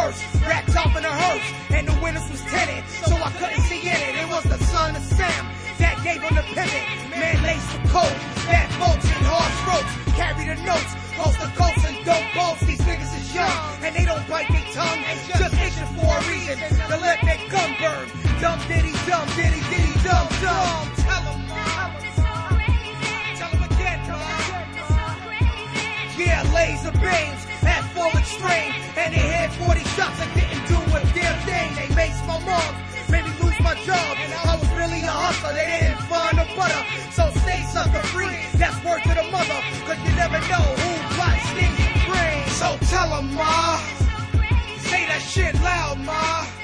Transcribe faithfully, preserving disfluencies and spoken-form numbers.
worse. Racks off in a hearse, and the windows was tinted, so I couldn't see in it. It was the son of Sam that gave him the pivot. Man laced the coat, bad bolts and harsh ropes. Carry the notes, coast to coast and dope boats. These niggas is young, and they don't bite their tongue. Just itching for a reason to let their gum burn. Dumb diddy, dumb diddy, diddy, dumb, dumb. Tell them, tell them again, tell them. Yeah, laser beams at full extreme, and they had forty shots and didn't do a damn thing. They maced my mom, made me lose my job. I was really a hustler, they didn't find the butter. So stay sucker free, that's word to the mother, cause you never know who plots things to bring. So tell them, ma, say that shit loud, ma.